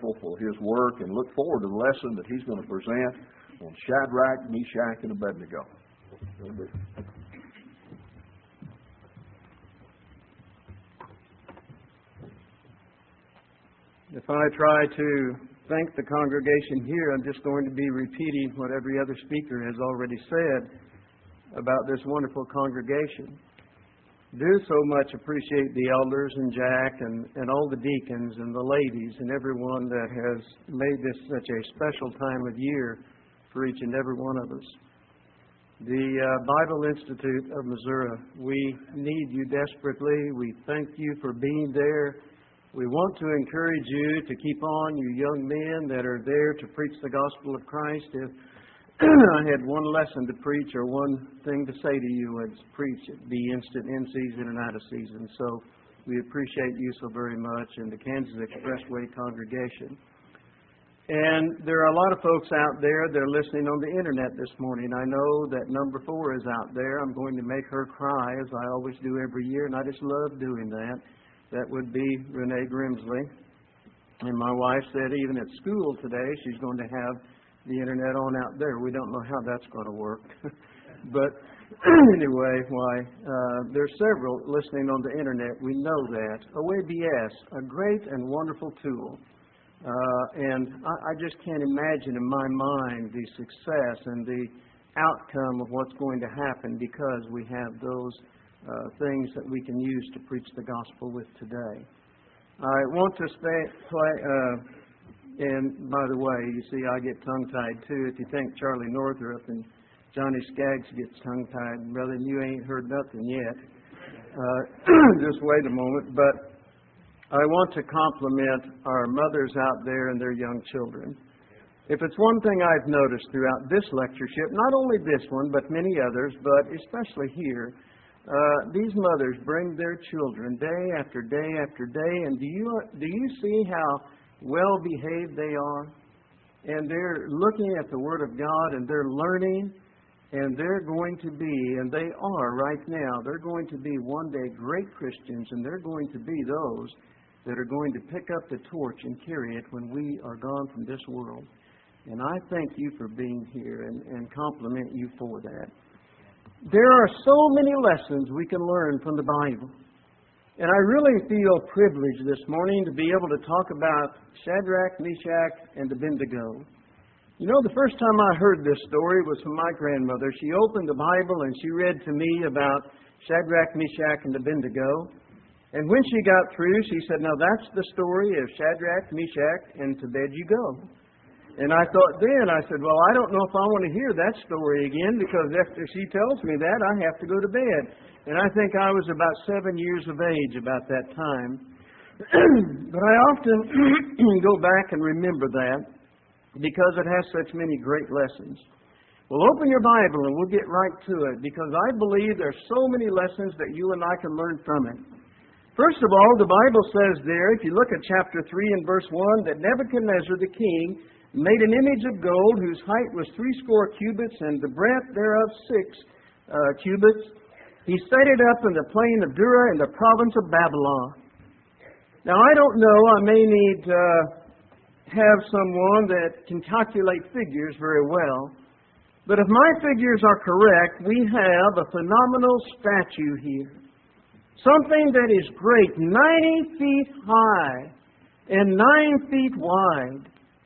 thankful for his work and look forward to the lesson that he's going to present on Shadrach, Meshach, and Abednego. If I try to thank the congregation here, I'm just going to be repeating what every other speaker has already said about this wonderful congregation. Do so much appreciate the elders and Jack and all the deacons and the ladies and everyone that has made this such a special time of year for each and every one of us. The Bible Institute of Missouri, we need you desperately. We thank you for being there. We want to encourage you to keep on, you young men that are there to preach the gospel of Christ. If I had one lesson to preach or one thing to say to you, it's preach it. Be instant in season and out of season. So we appreciate you so very much and the Kansas Expressway congregation. And there are a lot of folks out there that are listening on the internet this morning. I know that number 4 is out there. I'm going to make her cry, as I always do every year, and I just love doing that. That would be Renee Grimsley. And my wife said even at school today she's going to have the internet on out there. We don't know how that's going to work. But anyway, there's several listening on the internet. We know that. OABS, a great and wonderful tool. And I just can't imagine in my mind the success and the outcome of what's going to happen because we have those things that we can use to preach the gospel with today. I want to and by the way, you see, I get tongue-tied too. If you think Charlie Northrup and Johnny Skaggs gets tongue-tied, brother, you ain't heard nothing yet. Just wait a moment. But I want to compliment our mothers out there and their young children. If it's one thing I've noticed throughout this lectureship, not only this one, but many others, but especially here, these mothers bring their children day after day after day, and do you see how well behaved they are? And they're looking at the Word of God, and they're learning, and they're going to be, and they are right now, they're going to be one day great Christians, and they're going to be those that are going to pick up the torch and carry it when we are gone from this world. And I thank you for being here and compliment you for that. There are so many lessons we can learn from the Bible. And I really feel privileged this morning to be able to talk about Shadrach, Meshach, and Abednego. You know, the first time I heard this story was from my grandmother. She opened the Bible and she read to me about Shadrach, Meshach, and Abednego. And when she got through, she said, now that's the story of Shadrach, Meshach, and to bed you go. And I thought then, I said, well, I don't know if I want to hear that story again, because after she tells me that, I have to go to bed. And I think I was about 7 years of age about that time. But I often go back and remember that because it has such many great lessons. Well, open your Bible and we'll get right to it, because I believe there's so many lessons that you and I can learn from it. First of all, the Bible says there, if you look at chapter 3 and verse 1, that Nebuchadnezzar the king made an image of gold whose height was 80 cubits and the breadth thereof 6 cubits. He set it up in the plain of Dura in the province of Babylon. Now, I don't know, I may need to have someone that can calculate figures very well. But if my figures are correct, we have a phenomenal statue here. Something that is great, 90 feet high and 9 feet wide.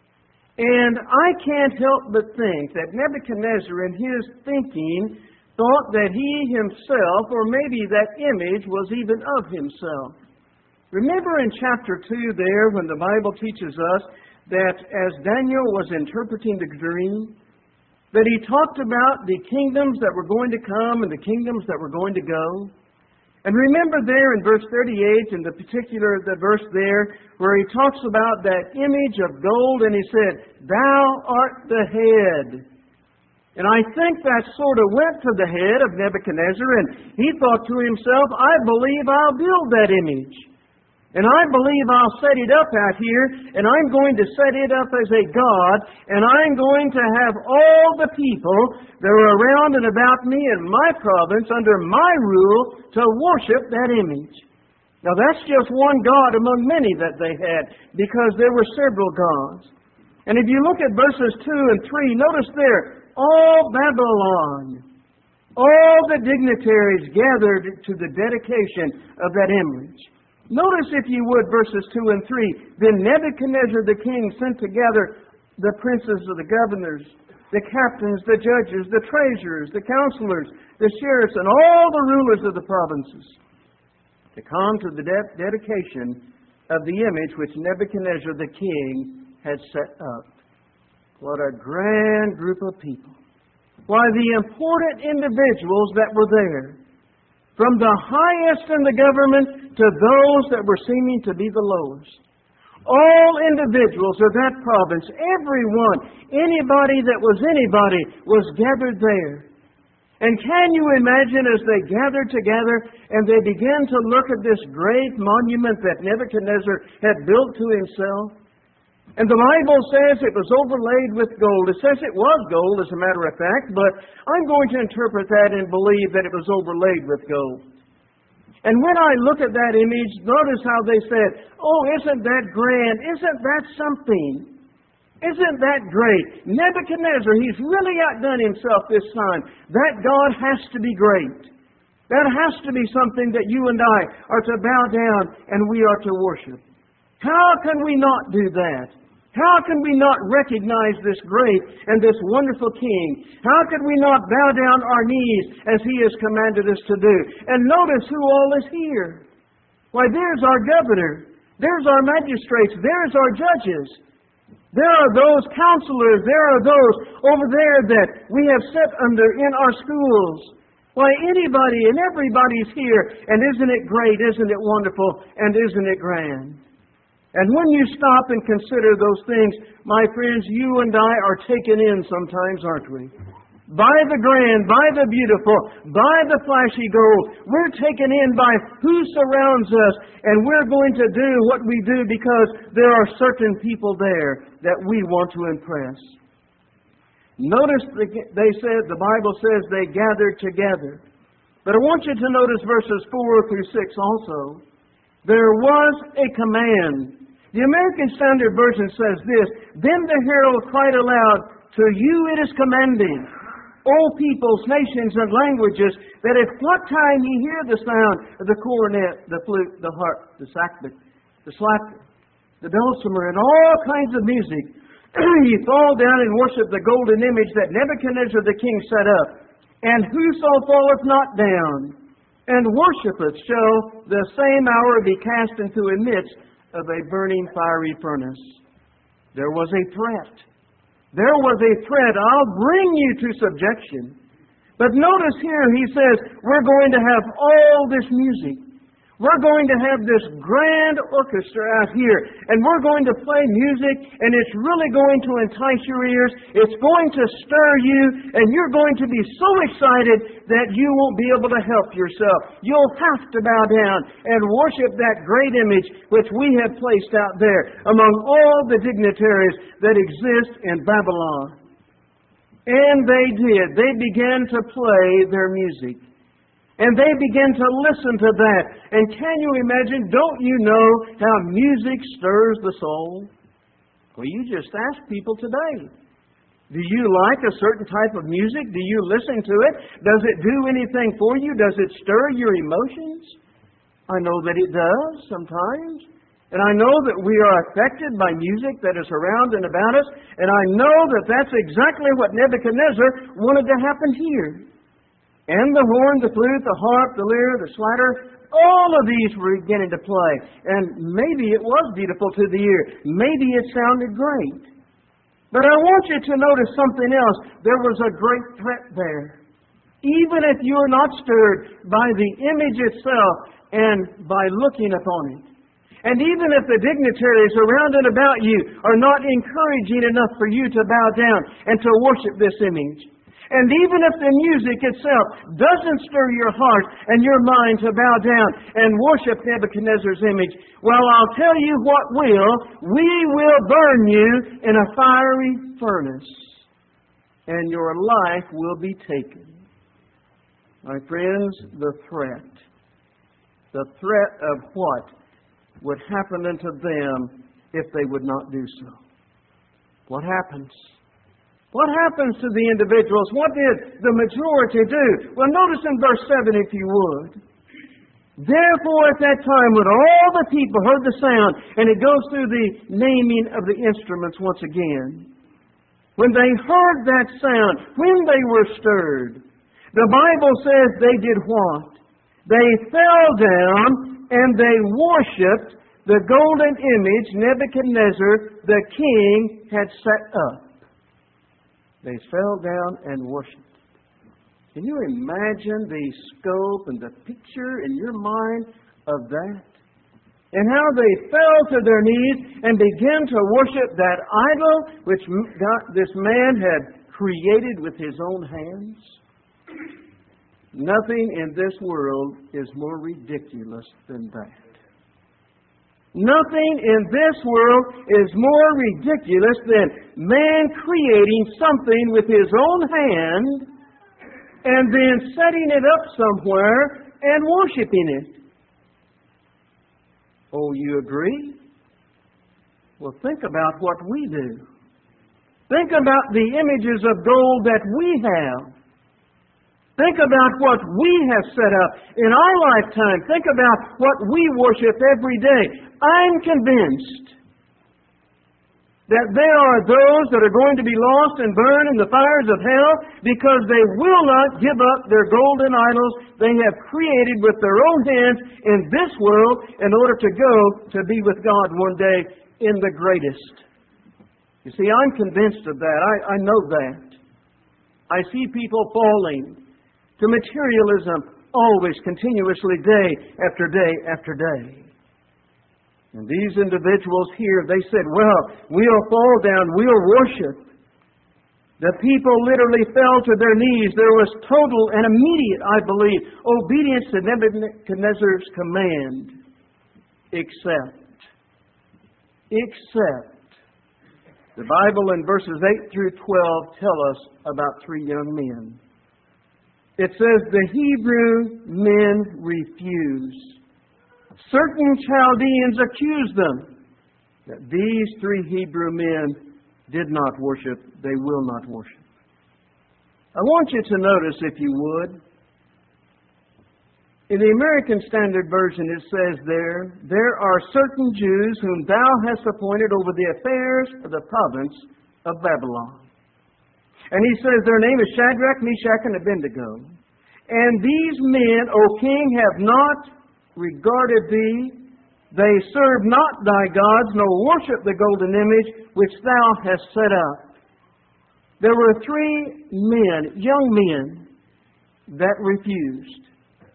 And I can't help but think that Nebuchadnezzar in his thinking thought that he himself, or maybe that image, was even of himself. Remember in chapter 2 there when the Bible teaches us that as Daniel was interpreting the dream, that he talked about the kingdoms that were going to come and the kingdoms that were going to go. And remember there in verse 38, in the verse there, where he talks about that image of gold, and he said, "Thou art the head." And I think that sort of went to the head of Nebuchadnezzar, and he thought to himself, I believe I'll build that image. And I believe I'll set it up out here, and I'm going to set it up as a god, and I'm going to have all the people that are around and about me in my province under my rule to worship that image. Now that's just one God among many that they had, because there were several gods. And if you look at verses 2 and 3, notice there, all Babylon, all the dignitaries gathered to the dedication of that image. Notice, if you would, verses 2 and 3. Then Nebuchadnezzar the king sent together the princes of the governors, the captains, the judges, the treasurers, the counselors, the sheriffs, and all the rulers of the provinces to come to the dedication of the image which Nebuchadnezzar the king had set up. What a grand group of people. Why, the important individuals that were there, from the highest in the government to those that were seeming to be the lowest. All individuals of that province, everyone, anybody that was anybody, was gathered there. And can you imagine, as they gathered together and they began to look at this great monument that Nebuchadnezzar had built to himself? And the Bible says it was overlaid with gold. It says it was gold, as a matter of fact, but I'm going to interpret that and believe that it was overlaid with gold. And when I look at that image, notice how they said, "Oh, isn't that grand? Isn't that something? Isn't that great? Nebuchadnezzar, he's really outdone himself this time. That God has to be great. That has to be something that you and I are to bow down and we are to worship. How can we not do that? How can we not recognize this great and this wonderful King? How can we not bow down our knees as He has commanded us to do? And notice who all is here. Why, there's our governor. There's our magistrates. There's our judges. There are those counselors. There are those over there that we have set under in our schools. Why, anybody and everybody's here. And isn't it great? Isn't it wonderful? And isn't it grand? And when you stop and consider those things, my friends, you and I are taken in sometimes, aren't we? By the grand, by the beautiful, by the flashy gold. We're taken in by who surrounds us, and we're going to do what we do because there are certain people there that we want to impress. Notice they said, the Bible says they gathered together. But I want you to notice verses 4 through 6 also. There was a command. The American Standard Version says this, "Then the herald cried aloud, 'To you it is commanded, O peoples, nations, and languages, that at what time ye hear the sound of the cornet, the flute, the harp, the sackbut, the slapper, the dulcimer, and all kinds of music, ye fall down and worship the golden image that Nebuchadnezzar the king set up. And whoso falleth not down and worshipeth shall the same hour be cast into the midst of a burning fiery furnace.'" There was a threat. There was a threat. I'll bring you to subjection. But notice here he says, we're going to have all this music. We're going to have this grand orchestra out here, and we're going to play music, and it's really going to entice your ears. It's going to stir you, and you're going to be so excited that you won't be able to help yourself. You'll have to bow down and worship that great image which we have placed out there among all the dignitaries that exist in Babylon. And they did. They began to play their music. And they began to listen to that. And can you imagine, don't you know how music stirs the soul? Well, you just ask people today. Do you like a certain type of music? Do you listen to it? Does it do anything for you? Does it stir your emotions? I know that it does sometimes. And I know that we are affected by music that is around and about us. And I know that that's exactly what Nebuchadnezzar wanted to happen here. And the horn, the flute, the harp, the lyre, the slatter, all of these were beginning to play. And maybe it was beautiful to the ear. Maybe it sounded great. But I want you to notice something else. There was a great threat there. Even if you are not stirred by the image itself and by looking upon it. And even if the dignitaries around and about you are not encouraging enough for you to bow down and to worship this image. And even if the music itself doesn't stir your heart and your mind to bow down and worship Nebuchadnezzar's image, well, I'll tell you what will. We will burn you in a fiery furnace, and your life will be taken. My friends, the threat. the threat of what would happen unto them if they would not do so. What happens? What happens to the individuals? What did the majority do? Well, notice in verse 7, if you would. Therefore, at that time, when all the people heard the sound, and it goes through the naming of the instruments once again, when they heard that sound, when they were stirred, the Bible says they did what? They fell down and they worshipped the golden image Nebuchadnezzar, the king, had set up. They fell down and worshipped. Can you imagine the scope and the picture in your mind of that? And how they fell to their knees and began to worship that idol which this man had created with his own hands? Nothing in this world is more ridiculous than that. Nothing in this world is more ridiculous than man creating something with his own hand and then setting it up somewhere and worshiping it. Oh, you agree? Well, think about what we do. Think about the images of gold that we have. Think about what we have set up in our lifetime. Think about what we worship every day. I'm convinced that there are those that are going to be lost and burned in the fires of hell because they will not give up their golden idols they have created with their own hands in this world in order to go to be with God one day in the greatest. You see, I'm convinced of that. I know that. I see people falling to materialism always, continuously, day after day after day. And these individuals here, they said, well, we'll fall down, we'll worship. The people literally fell to their knees. There was total and immediate, I believe, obedience to Nebuchadnezzar's command. Except. The Bible in verses 8 through 12 tell us about three young men. It says the Hebrew men refused. Certain Chaldeans accused them that these three Hebrew men did not worship, they will not worship. I want you to notice, if you would, in the American Standard Version it says there are certain Jews whom thou hast appointed over the affairs of the province of Babylon. And he says their name is Shadrach, Meshach, and Abednego. And these men, O king, have not regarded thee. They serve not thy gods, nor worship the golden image which thou hast set up. There were three men, young men, that refused.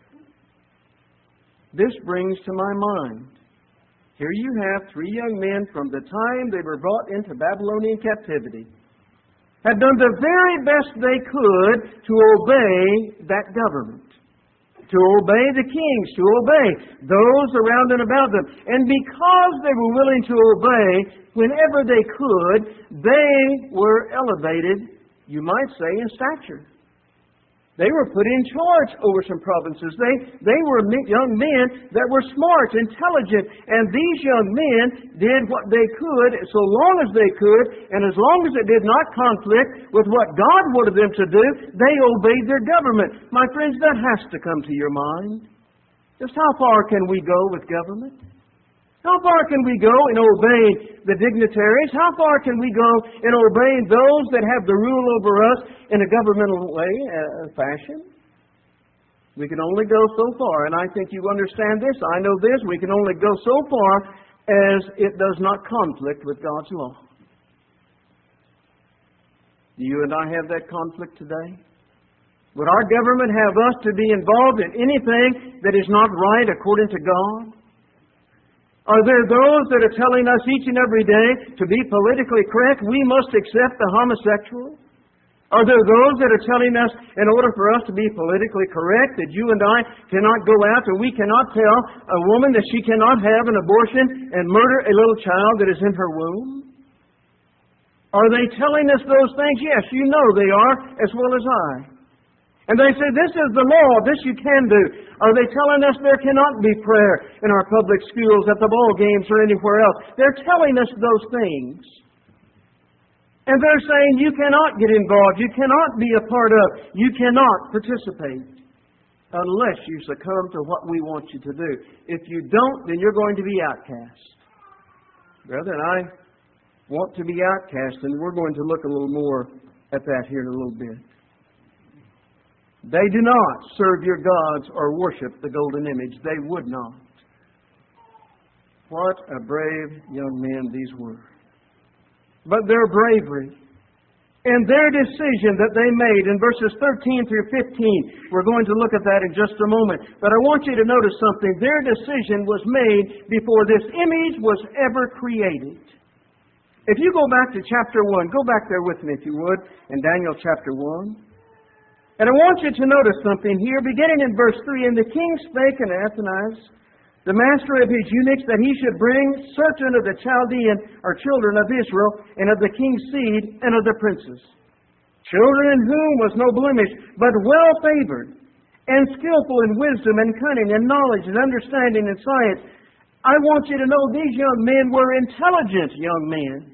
This brings to my mind, here you have three young men from the time they were brought into Babylonian captivity, had done the very best they could to obey that government, to obey the kings, to obey those around and about them. And because they were willing to obey whenever they could, they were elevated, you might say, in stature. They were put in charge over some provinces. They were young men that were smart, intelligent, and these young men did what they could so long as they could, and as long as it did not conflict with what God wanted them to do, they obeyed their government. My friends, that has to come to your mind. Just how far can we go with government? How far can we go in obeying the dignitaries? How far can we go in obeying those that have the rule over us in a governmental way, fashion? We can only go so far, and I think you understand this. I know this. We can only go so far as it does not conflict with God's law. Do you and I have that conflict today? Would our government have us to be involved in anything that is not right according to God? Are there those that are telling us each and every day to be politically correct, we must accept the homosexual? Are there those that are telling us in order for us to be politically correct that you and I cannot go out and we cannot tell a woman that she cannot have an abortion and murder a little child that is in her womb? Are they telling us those things? Yes, you know they are, as well as I. And they say, this is the law, this you can do. Are they telling us there cannot be prayer in our public schools, at the ball games, or anywhere else? They're telling us those things. And they're saying you cannot get involved, you cannot be a part of, you cannot participate unless you succumb to what we want you to do. If you don't, then you're going to be outcast. Brethren, I want to be outcast, and we're going to look a little more at that here in a little bit. They do not serve your gods or worship the golden image. They would not. What a brave young men these were. But their bravery and their decision that they made in verses 13 through 15, we're going to look at that in just a moment. But I want you to notice something. Their decision was made before this image was ever created. If you go back to chapter 1, go back there with me if you would, in Daniel chapter 1. And I want you to notice something here, beginning in verse 3. And the king spake unto Athanias, the master of his eunuchs, that he should bring certain of the Chaldean, or children of Israel, and of the king's seed, and of the princes. Children in whom was no blemish, but well favored, and skillful in wisdom, and cunning, and knowledge, and understanding, and science. I want you to know these young men were intelligent young men.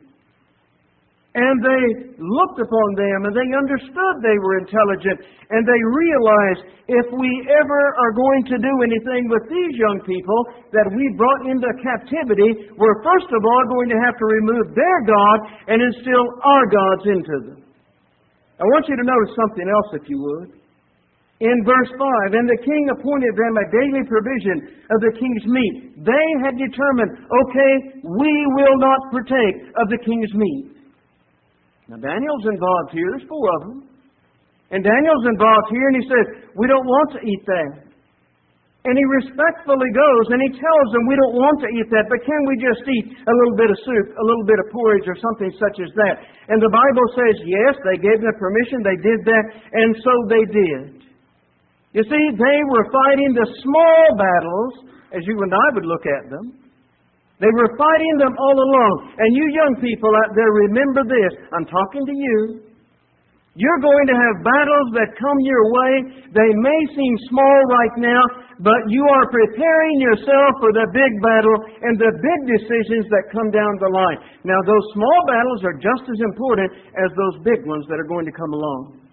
And they looked upon them, and they understood they were intelligent, and they realized if we ever are going to do anything with these young people that we brought into captivity, we're first of all going to have to remove their God and instill our gods into them. I want you to notice something else, if you would. In verse 5, and the king appointed them a daily provision of the king's meat. They had determined, okay, we will not partake of the king's meat. Now, Daniel's involved here. There's 4 of them. And Daniel's involved here, and he says, we don't want to eat that. And he respectfully goes, and he tells them, we don't want to eat that, but can we just eat a little bit of soup, a little bit of porridge, or something such as that? And the Bible says, yes, they gave them permission, they did that, and so they did. You see, they were fighting the small battles, as you and I would look at them. They were fighting them all along. And you young people out there, remember this. I'm talking to you. You're going to have battles that come your way. They may seem small right now, but you are preparing yourself for the big battle and the big decisions that come down the line. Now, those small battles are just as important as those big ones that are going to come along.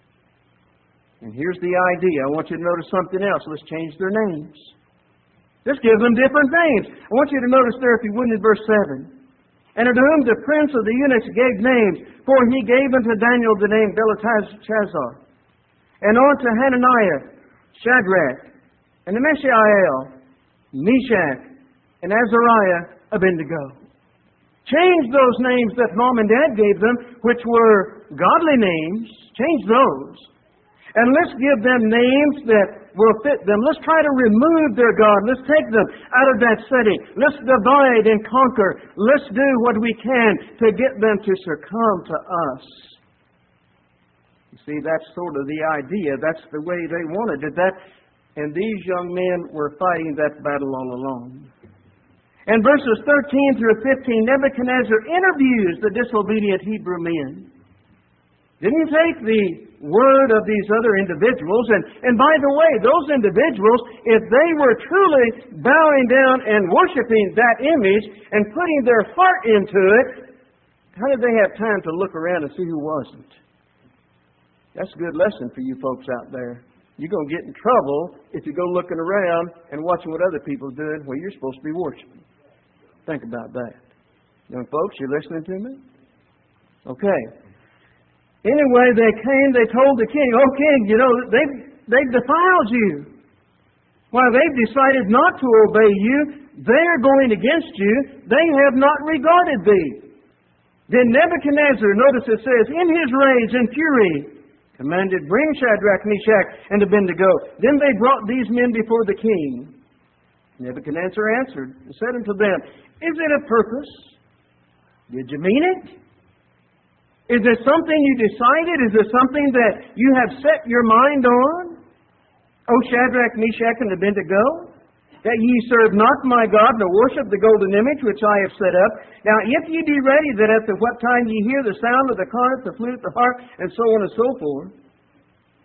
And here's the idea. I want you to notice something else. Let's change their names. Just give them different names. I want you to notice there, if you would, in verse 7. And unto whom the prince of the eunuchs gave names, for he gave unto Daniel the name Belteshazzar. And unto Hananiah, Shadrach, and Mishael, Meshach, and Azariah, Abednego. Change those names that Mom and Dad gave them, which were godly names. Change those. And let's give them names that will fit them. Let's try to remove their God. Let's take them out of that setting. Let's divide and conquer. Let's do what we can to get them to succumb to us. You see, that's sort of the idea. That's the way they wanted it. And these young men were fighting that battle all along. And verses 13 through 15, Nebuchadnezzar interviews the disobedient Hebrew men. Didn't take the word of these other individuals. And by the way, those individuals, if they were truly bowing down and worshiping that image and putting their heart into it, how did they have time to look around and see who wasn't? That's a good lesson for you folks out there. You're going to get in trouble if you go looking around and watching what other people are doing where you're supposed to be worshiping. Think about that. Young folks, you listening to me? Okay. Anyway, they told the king, oh, king, you know, they've defiled you. While they've decided not to obey you, they are going against you. They have not regarded thee. Then Nebuchadnezzar, notice it says, in his rage and fury, commanded, bring Shadrach, Meshach, and Abednego. Then they brought these men before the king. Nebuchadnezzar answered and said unto them, is it a purpose? Did you mean it? Is there something you decided? Is there something that you have set your mind on? O Shadrach, Meshach, and Abednego, that ye serve not my God, nor worship the golden image which I have set up. Now, if ye be ready, that at the what time ye hear the sound of the cornet, the flute, the harp, and so on and so forth.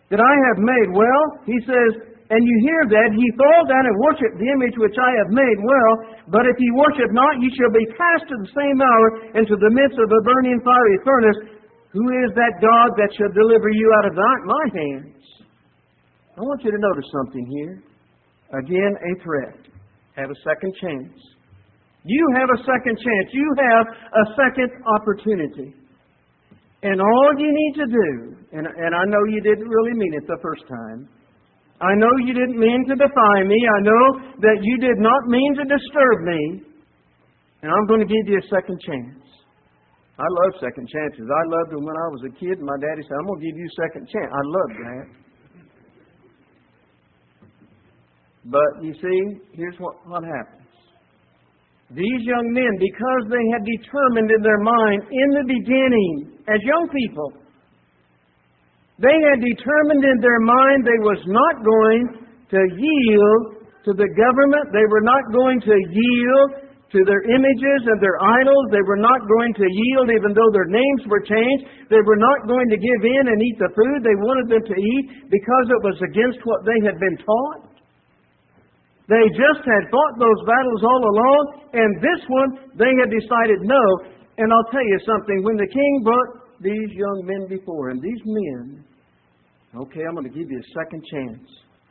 that I have made. Well, he says, and you hear that, ye fall down and worship the image which I have made. Well, but if ye worship not, ye shall be cast at the same hour into the midst of a burning fiery furnace. Who is that God that shall deliver you out of my hands? I want you to notice something here. Again, a threat. Have a second chance. You have a second chance. You have a second opportunity. And all you need to do, and I know you didn't really mean it the first time. I know you didn't mean to defy me. I know that you did not mean to disturb me. And I'm going to give you a second chance. I love second chances. I loved them when I was a kid, and my daddy said, I'm going to give you a second chance. I loved that. But you see, here's what happens. These young men, because they had determined in their mind in the beginning, as young people, they had determined in their mind they was not going to yield to the government. They were not going to yield to their images and their idols. They were not going to yield even though their names were changed. They were not going to give in and eat the food they wanted them to eat because it was against what they had been taught. They just had fought those battles all along, and this one they had decided no. And I'll tell you something, when the king brought these young men before him, these men, okay, I'm going to give you a second chance.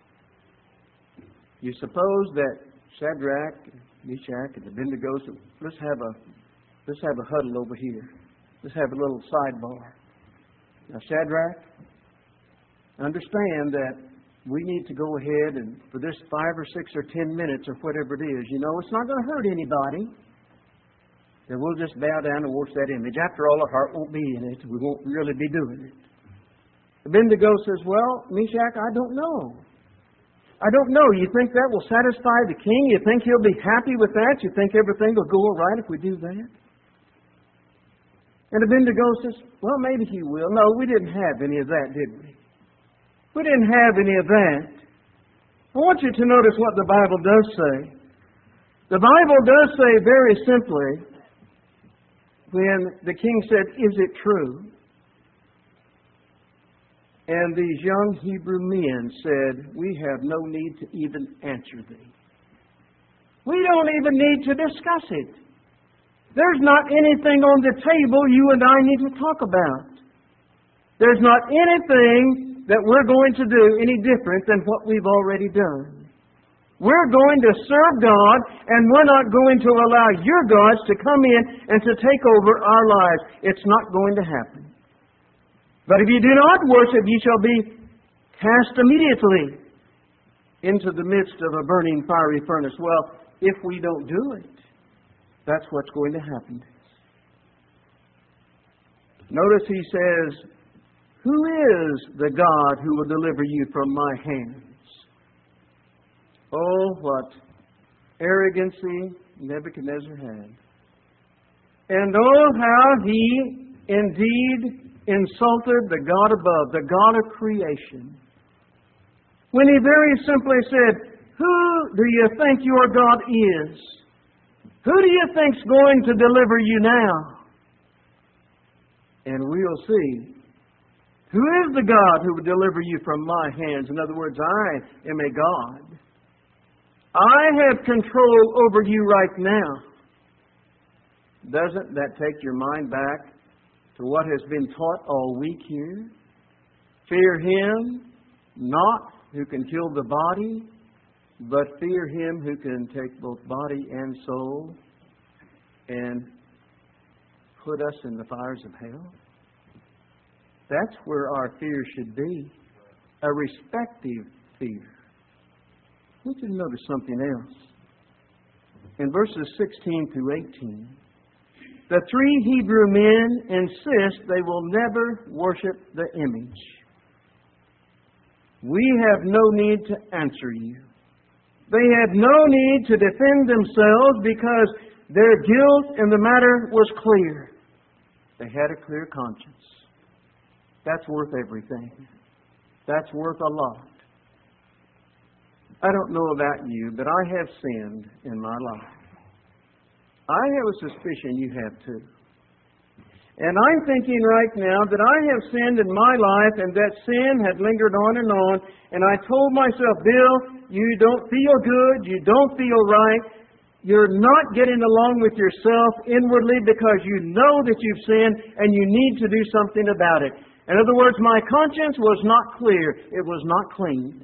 You suppose that Shadrach, Meshach, and Abednego said, let's have a huddle over here. Let's have a little sidebar. Now, Shadrach, understand that we need to go ahead and for this 5 or 6 or 10 minutes or whatever it is, it's not going to hurt anybody. And we'll just bow down and worship that image. After all, our heart won't be in it. We won't really be doing it. Abednego says, well, Meshach, I don't know. I don't know. You think that will satisfy the king? You think he'll be happy with that? You think everything will go all right if we do that? And Abednego says, well, maybe he will. No, we didn't have any of that, did we? We didn't have any of that. I want you to notice what the Bible does say. The Bible does say very simply, when the king said, is it true? And these young Hebrew men said, we have no need to even answer thee. We don't even need to discuss it. There's not anything on the table you and I need to talk about. There's not anything that we're going to do any different than what we've already done. We're going to serve God, and we're not going to allow your gods to come in and to take over our lives. It's not going to happen. But if you do not worship, you shall be cast immediately into the midst of a burning fiery furnace. Well, if we don't do it, that's what's going to happen. Notice he says, who is the God who will deliver you from my hands? Oh, what arrogancy Nebuchadnezzar had. And oh, how he indeed insulted the God above, the God of creation. When he very simply said, who do you think your God is? Who do you think's going to deliver you now? And we'll see. Who is the God who will deliver you from my hands? In other words, I am a God. I have control over you right now. Doesn't that take your mind back to what has been taught all week here? Fear Him, not who can kill the body, but fear Him who can take both body and soul and put us in the fires of hell. That's where our fear should be. A respective fear. I want you to notice something else. In verses 16 through 18, the 3 Hebrew men insist they will never worship the image. We have no need to answer you. They had no need to defend themselves because their guilt in the matter was clear. They had a clear conscience. That's worth everything. That's worth a lot. I don't know about you, but I have sinned in my life. I have a suspicion you have too. And I'm thinking right now that I have sinned in my life and that sin had lingered on. And I told myself, Bill, you don't feel good. You don't feel right. You're not getting along with yourself inwardly because you know that you've sinned and you need to do something about it. In other words, my conscience was not clear. It was not clean.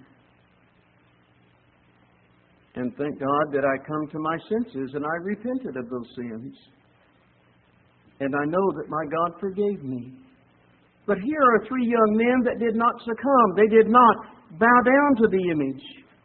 And thank God that I come to my senses and I repented of those sins. And I know that my God forgave me. But here are 3 young men that did not succumb. They did not bow down to the image.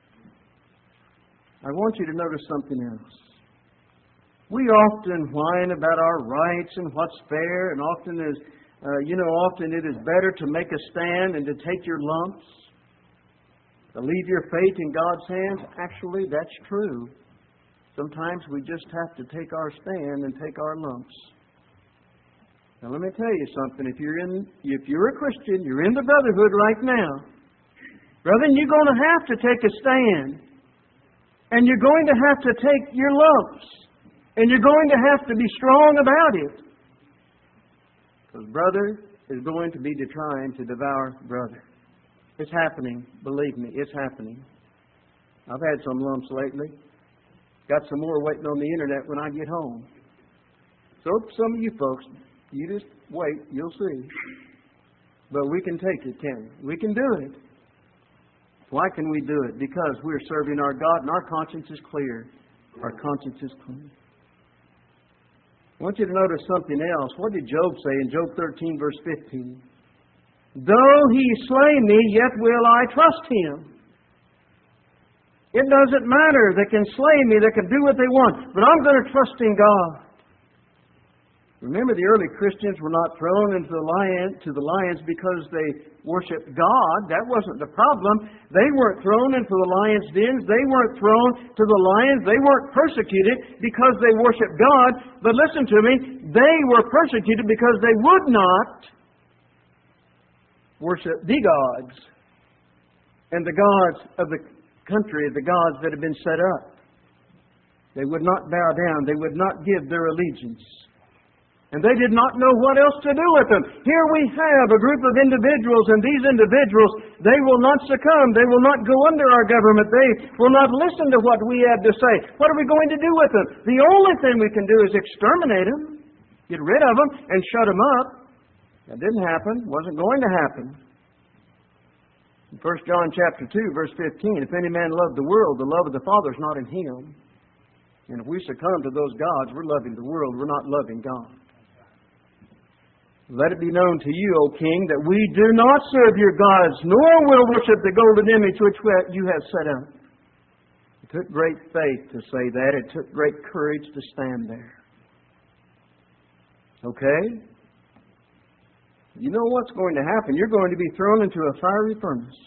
I want you to notice something else. We often whine about our rights and what's fair, and often it is better to make a stand and to take your lumps, to leave your fate in God's hands. Actually, that's true. Sometimes we just have to take our stand and take our lumps. Now, let me tell you something. If you're a Christian, you're in the brotherhood right now. Brethren, you're going to have to take a stand. And you're going to have to take your lumps. And you're going to have to be strong about it. Because brother is going to be trying to devour brother. It's happening. Believe me, it's happening. I've had some lumps lately. Got some more waiting on the internet when I get home. So some of you folks, you just wait, you'll see. But we can take it, can't we? We can do it. Why can we do it? Because we're serving our God and our conscience is clear. Our conscience is clean. I want you to notice something else. What did Job say in Job 13, verse 15? Though he slay me, yet will I trust him. It doesn't matter. They can slay me. They can do what they want. But I'm going to trust in God. Remember, the early Christians were not thrown into the lions because they worshiped God. That wasn't the problem. They weren't thrown into the lions' dens. They weren't thrown to the lions. They weren't persecuted because they worshiped God. But listen to me, they were persecuted because they would not worship the gods and the gods of the country, the gods that had been set up. They would not bow down. They would not give their allegiance. And they did not know what else to do with them. Here we have a group of individuals, and these individuals, they will not succumb. They will not go under our government. They will not listen to what we have to say. What are we going to do with them? The only thing we can do is exterminate them, get rid of them, and shut them up. That didn't happen. Wasn't going to happen. In 1 John chapter 2, verse 15, if any man love the world, the love of the Father is not in him. And if we succumb to those gods, we're loving the world. We're not loving God. Let it be known to you, O King, that we do not serve your gods, nor will worship the golden image which you have set up. It took great faith to say that. It took great courage to stand there. Okay? You know what's going to happen. You're going to be thrown into a fiery furnace.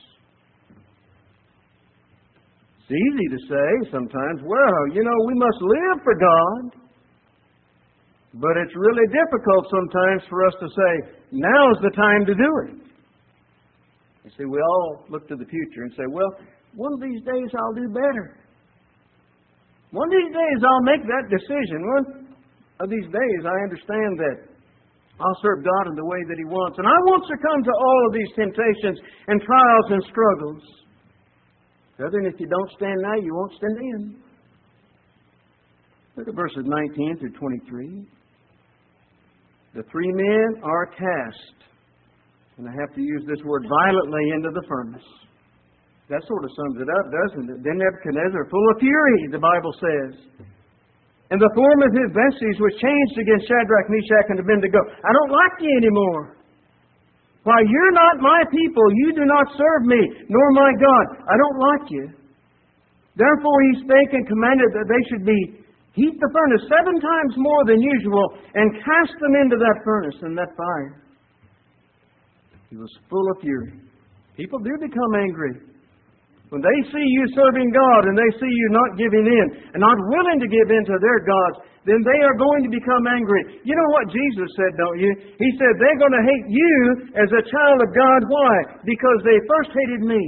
It's easy to say sometimes, well, we must live for God. But it's really difficult sometimes for us to say, now's the time to do it. You see, we all look to the future and say, well, one of these days I'll do better. One of these days I'll make that decision. One of these days I understand that I'll serve God in the way that He wants. And I won't succumb to all of these temptations and trials and struggles. Brethren, if you don't stand now, you won't stand in. Look at verses 19 through 23. The 3 men are cast, and I have to use this word violently, into the furnace. That sort of sums it up, doesn't it? Then Nebuchadnezzar, full of fury, the Bible says. And the form of his vesties was changed against Shadrach, Meshach, and Abednego. I don't like you anymore. Why, you're not my people. You do not serve me, nor my God. I don't like you. Therefore he spake and commanded that they should be heat the furnace 7 times more than usual, and cast them into that furnace and that fire. He was full of fury. People do become angry. When they see you serving God and they see you not giving in and not willing to give in to their gods, then they are going to become angry. You know what Jesus said, don't you? He said they're going to hate you as a child of God. Why? Because they first hated me.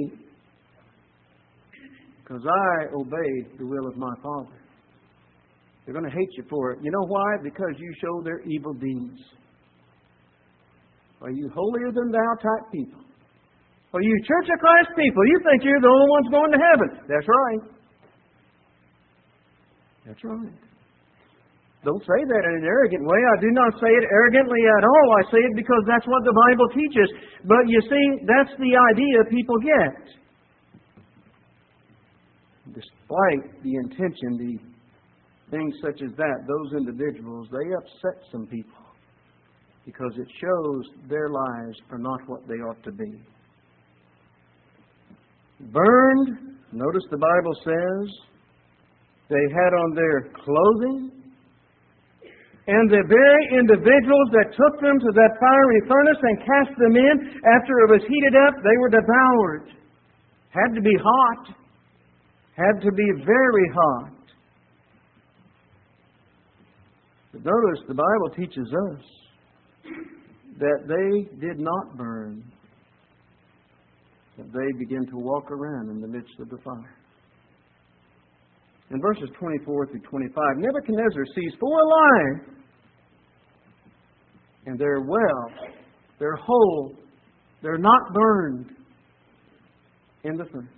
Because I obeyed the will of my Father. They're going to hate you for it. You know why? Because you show their evil deeds. Are you holier than thou type people? Are you Church of Christ people? You think you're the only ones going to heaven. That's right. That's right. Don't say that in an arrogant way. I do not say it arrogantly at all. I say it because that's what the Bible teaches. But you see, that's the idea people get. Despite the intention, the things such as that, those individuals, they upset some people because it shows their lives are not what they ought to be. Burned, notice the Bible says, they had on their clothing, and the very individuals that took them to that fiery furnace and cast them in, after it was heated up, they were devoured. Had to be hot. Had to be very hot. But notice the Bible teaches us that they did not burn, but they began to walk around in the midst of the fire. In verses 24 through 25, Nebuchadnezzar sees four alive, and they're well, they're whole, they're not burned in the furnace.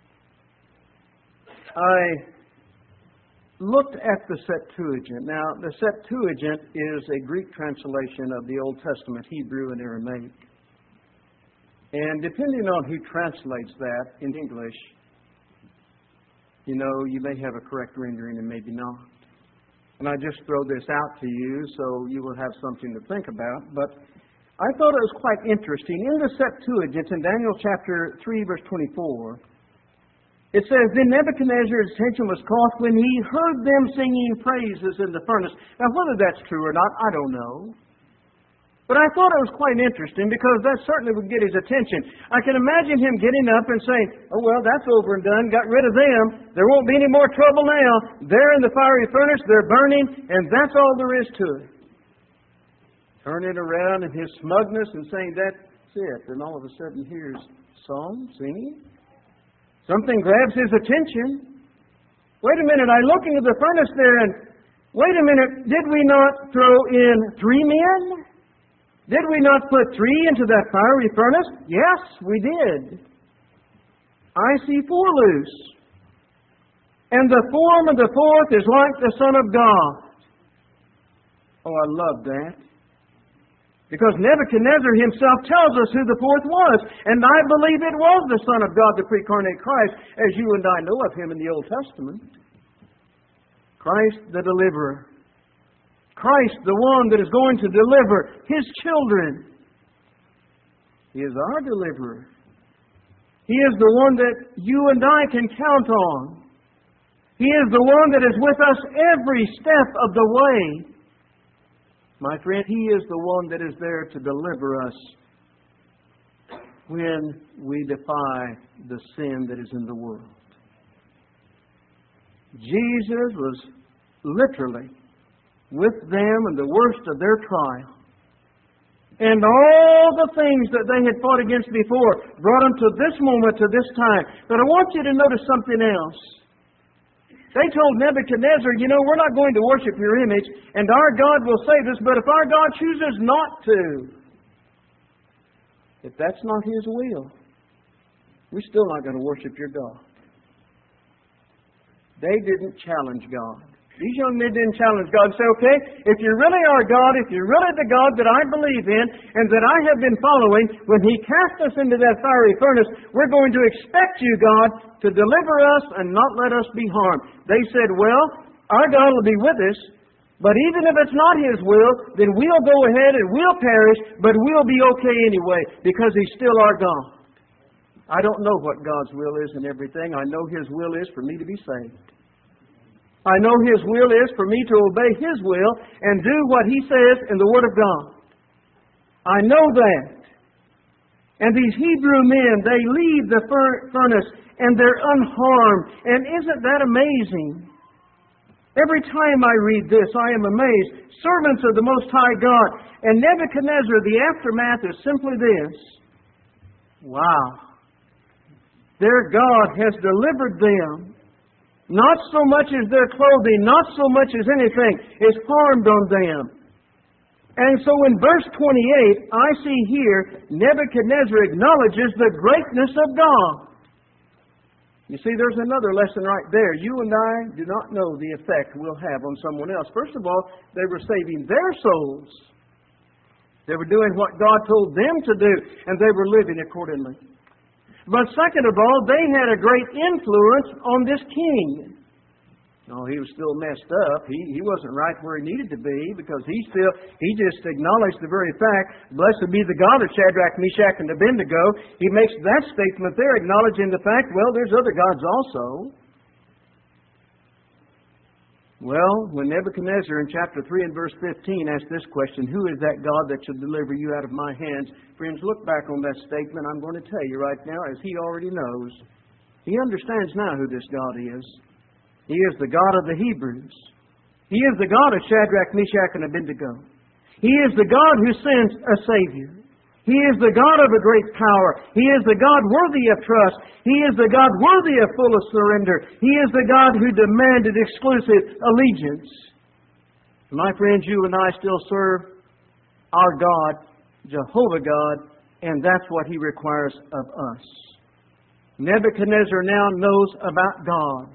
I looked at the Septuagint. Now, the Septuagint is a Greek translation of the Old Testament, Hebrew and Aramaic. And depending on who translates that in English, you may have a correct rendering and maybe not. And I just throw this out to you so you will have something to think about. But I thought it was quite interesting. In the Septuagint, in Daniel chapter 3, verse 24, it says, Then Nebuchadnezzar's attention was caught when he heard them singing praises in the furnace. Now, whether that's true or not, I don't know. But I thought it was quite interesting because that certainly would get his attention. I can imagine him getting up and saying, oh, well, that's over and done. Got rid of them. There won't be any more trouble now. They're in the fiery furnace. They're burning. And that's all there is to it. Turning around in his smugness and saying, that's it. And all of a sudden here's song, singing. Something grabs his attention. Wait a minute. I look into the furnace there and, wait a minute. Did we not throw in 3 men? Did we not put 3 into that fiery furnace? Yes, we did. I see 4 loose. And the form of the 4th is like the Son of God. Oh, I love that. Because Nebuchadnezzar himself tells us who the 4th was. And I believe it was the Son of God, the pre-incarnate Christ, as you and I know of him in the Old Testament. Christ the deliverer. Christ, the one that is going to deliver His children. He is our deliverer. He is the one that you and I can count on. He is the one that is with us every step of the way. My friend, He is the one that is there to deliver us when we defy the sin that is in the world. Jesus was literally with them in the worst of their trial. And all the things that they had fought against before brought them to this moment, to this time. But I want you to notice something else. They told Nebuchadnezzar, we're not going to worship your image, and our God will save us, but if our God chooses not to, if that's not His will, we're still not going to worship your God. They didn't challenge God. These young men didn't challenge God and say, okay, if you really are God, if you're really the God that I believe in and that I have been following, when He cast us into that fiery furnace, we're going to expect you, God, to deliver us and not let us be harmed. They said, well, our God will be with us, but even if it's not His will, then we'll go ahead and we'll perish, but we'll be okay anyway because He's still our God. I don't know what God's will is in everything. I know His will is for me to be saved. I know His will is for me to obey His will and do what He says in the Word of God. I know that. And these Hebrew men, they leave the furnace and they're unharmed. And isn't that amazing? Every time I read this, I am amazed. Servants of the Most High God. And Nebuchadnezzar, the aftermath is simply this. Wow. Their God has delivered them. Not so much as their clothing, not so much as anything is harmed on them. And so in verse 28, I see here Nebuchadnezzar acknowledges the greatness of God. You see, there's another lesson right there. You and I do not know the effect we'll have on someone else. First of all, they were saving their souls. They were doing what God told them to do, and they were living accordingly. But second of all, they had a great influence on this king. No, he was still messed up. He wasn't right where he needed to be because he just acknowledged the very fact, blessed be the God of Shadrach, Meshach, and Abednego. He makes that statement there, acknowledging the fact, well, there's other gods also. Well, when Nebuchadnezzar in chapter 3 and verse 15 asked this question, who is that God that shall deliver you out of my hands? Friends, look back on that statement. I'm going to tell you right now, as he already knows. He understands now who this God is. He is the God of the Hebrews. He is the God of Shadrach, Meshach, and Abednego. He is the God who sends a Savior. He is the God of a great power. He is the God worthy of trust. He is the God worthy of full surrender. He is the God who demanded exclusive allegiance. My friends, you and I still serve our God, Jehovah God, and that's what He requires of us. Nebuchadnezzar now knows about God.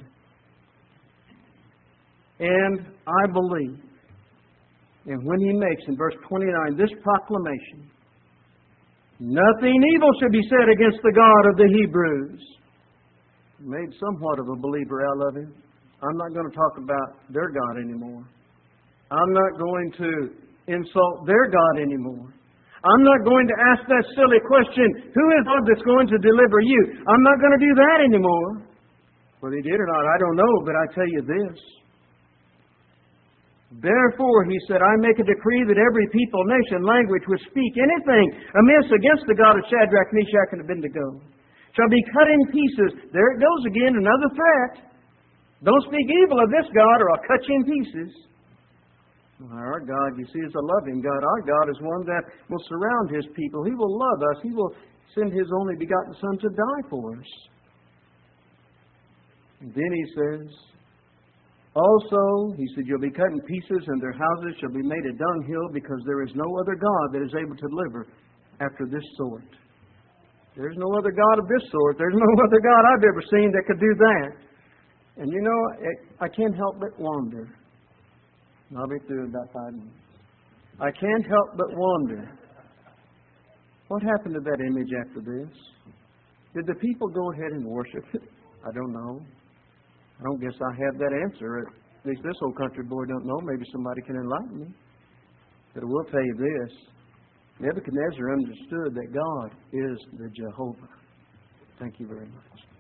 And I believe, and when he makes in verse 29 this proclamation, nothing evil shall be said against the God of the Hebrews. Made somewhat of a believer out of him. I'm not going to talk about their God anymore. I'm not going to insult their God anymore. I'm not going to ask that silly question, who is God that's going to deliver you? I'm not going to do that anymore. Whether he did or not, I don't know, but I tell you this. Therefore, he said, I make a decree that every people, nation, language which speak anything amiss against the God of Shadrach, Meshach, and Abednego shall be cut in pieces. There it goes again, another threat. Don't speak evil of this God or I'll cut you in pieces. Our God, you see, is a loving God. Our God is one that will surround His people. He will love us. He will send His only begotten Son to die for us. And then He says, also, He said, you'll be cut in pieces and their houses shall be made a dunghill because there is no other God that is able to deliver after this sort. There's no other God of this sort. There's no other God I've ever seen that could do that. And you know, I can't help but wonder. I'll be through in about 5 minutes. I can't help but wonder, what happened to that image after this? Did the people go ahead and worship it? I don't know. I don't guess I have that answer. At least this old country boy don't know. Maybe somebody can enlighten me. But I will tell you this. Nebuchadnezzar understood that God is the Jehovah. Thank you very much.